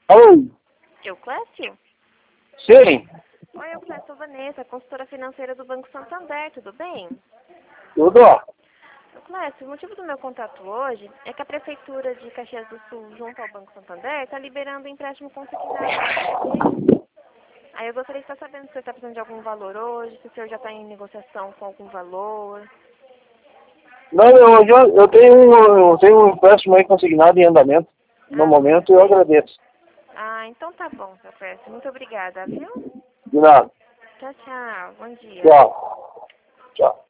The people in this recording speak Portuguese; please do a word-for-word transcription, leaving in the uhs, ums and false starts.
Alô? Euclécio? Sim, Oi, Euclécio, sou Vanessa, consultora financeira do Banco Santander, tudo bem? tudo. Euclécio, o motivo do meu contato hoje é que a Prefeitura de Caxias do Sul, junto ao Banco Santander, está liberando empréstimo consignado. Aí eu gostaria de estar sabendo se você está precisando de algum valor hoje, se o senhor já está em negociação com algum valor. Não, eu, já, eu, tenho, um- eu tenho um empréstimo aí consignado em andamento. No Ah, momento eu agradeço. ah, então tá bom, Euclécio. Muito obrigada, viu? De nada. Tchau, tchau. Bom dia. Tchau. Tchau.